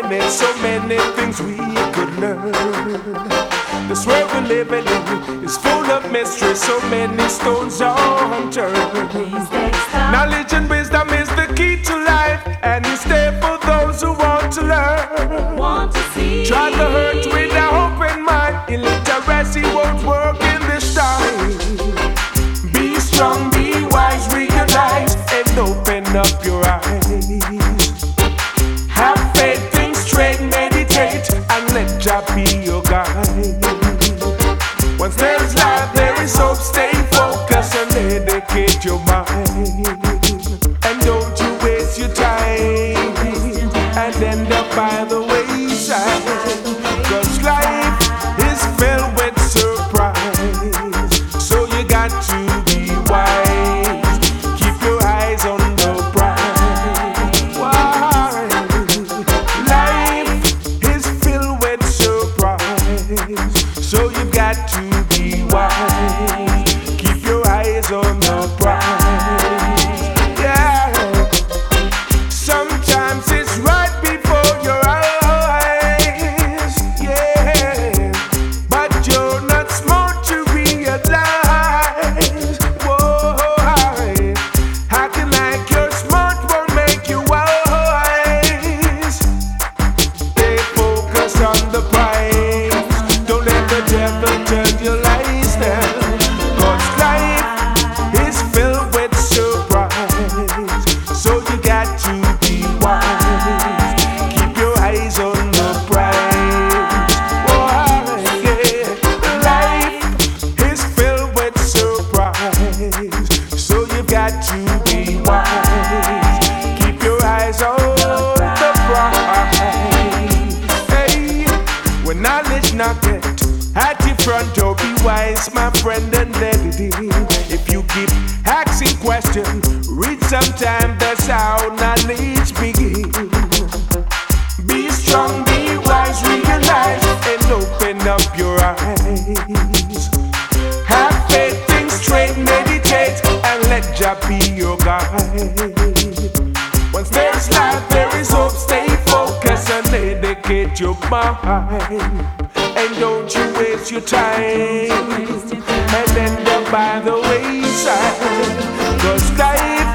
admit so many things we could learn. This world we're living in is full of mystery, so many stones are unturned. Knowledge and wisdom is the key to life, and it's there for those who want to learn. Try to hurt with an open mind. Illiteracy won't work in this time. Be strong, be wise, realize, and open up your eyes. Have faith, think straight, meditate, and let Jah be your guide. Once there's life, there is hope. Stay focused and dedicate your mind. And don't you waste your time and end up by the wayside. 'Cause life is filled with surprise, so you got to be wise. Keep your eyes on the prize. Why? Life is filled with surprise, so you got to be wise. Keep your eyes on the prize. Yeah. Sometimes it's right before your eyes. Yeah. But you're not smart to realize. Whoa. Acting like you're smart won't make you wise. Stay focused on the prize. Don't let the devil turn your lights down. 'Cause life is filled with surprise, so you got to be wise. Keep your eyes on the prize. Why? Yeah. Life is filled with surprise, so you got to be wise. Keep your eyes on the prize. Hey, when knowledge knocketh at your front door, be wise, my friend, and let it in. If you keep asking questions, read sometime, that's how knowledge begins. Be strong, be wise, realize, and open up your eyes. Have faith, think straight, meditate, and let Jah be your guide. Once there's life, there is hope. Stay focused and dedicate your mind. And don't you waste your time and end up by the wayside. 'Cause life